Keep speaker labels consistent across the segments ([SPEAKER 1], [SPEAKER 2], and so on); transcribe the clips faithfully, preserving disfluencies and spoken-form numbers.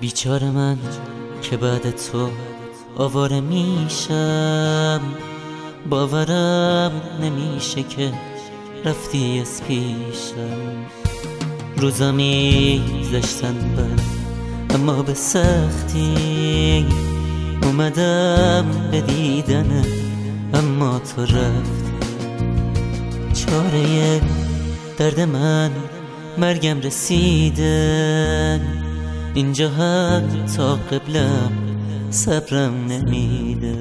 [SPEAKER 1] بیچاره من که بعد تو آواره میشم، باورم نمیشه که رفتی از پیشم. روزا میگذشتن بر اما به سختی، اومدم به دیدنه اما تو رفتی. چاره درد من مرگم رسیده، اینجا حتی قبلم صبرم نمیده.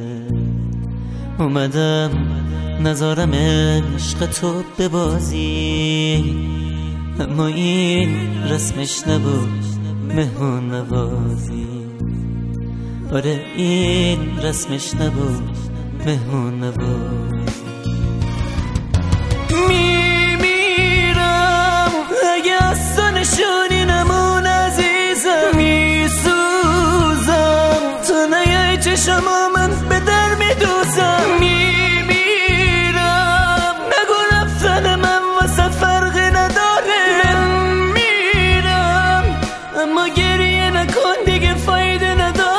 [SPEAKER 1] اومدم نذارم عشق تو ببازی، اما این رسمش نبود مهمون نوازی. آره این رسمش نبود مهمون نوازی. میمیرم اگه از تو نشونی نمون عزیزم، میسوزم تو نیای چشما من به در میدوزم. میمیرم نگو رفتن من واسه فرقی نداره. من میرم اما گریه نکن دیگه فایده نداره.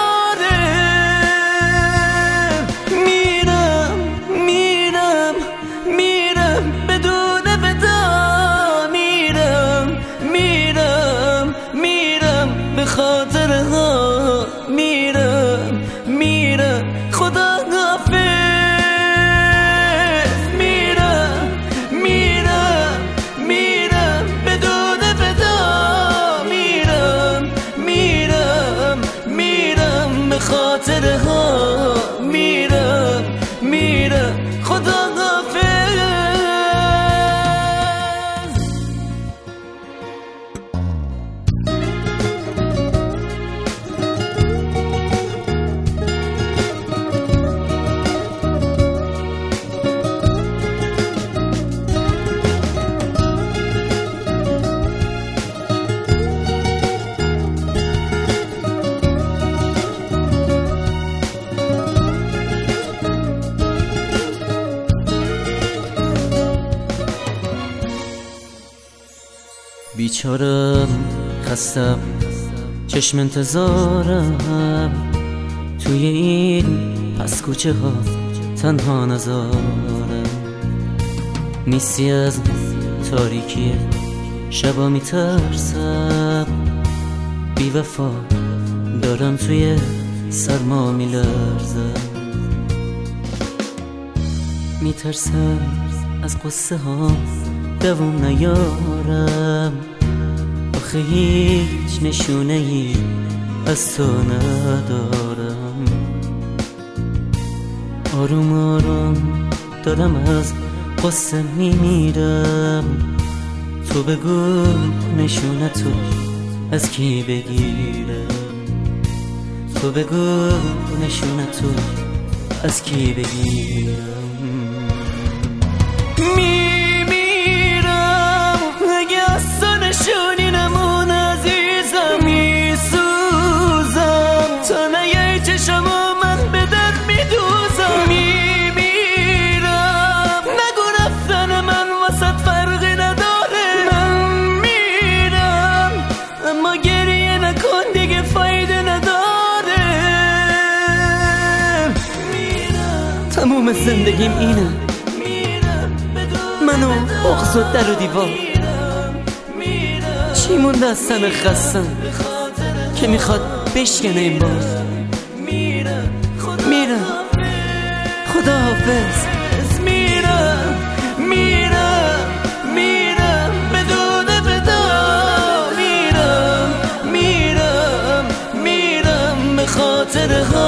[SPEAKER 1] میرم میرم میرم بدون ودا. میرم میرم میرم به خاطر ها. میرم میرم خدا حافظ. میرم میرم میرم بدون ودا. میرم میرم میرم به خاطر ها. میرم میرم خدا حافظ. بیچارم خستم چشم انتظارم، توی این پس کوچه ها تنها نزارم. نیستی از تاریکی شبا میترسم، بی وفا دارم توی سرما میلرزم. میترسم از قصه ها دوام نیارم، آخه هیچ نشونه ای از تو ندارم. آروم آروم دارم از قصه میمیرم، تو بگو نشونه تو از کی بگیرم. تو بگو نشونه تو از کی بگیرم. نشونی نمون عزیزم، میسوزم تو نیای چشما من به در میدوزم. میمیرم نگو رفتن من واسه فرقی نداره. من میرم اما گریه نکن دیگه فایده نداره. تموم زندگیم اینه، منو بغض و در و دیوار. چی مونده از تن خستم که میخواد بشکنه این باز. میرم خدا حافظ. میرم میرم میرم بدون ودا. میرم میرم میرم به خاطر ها.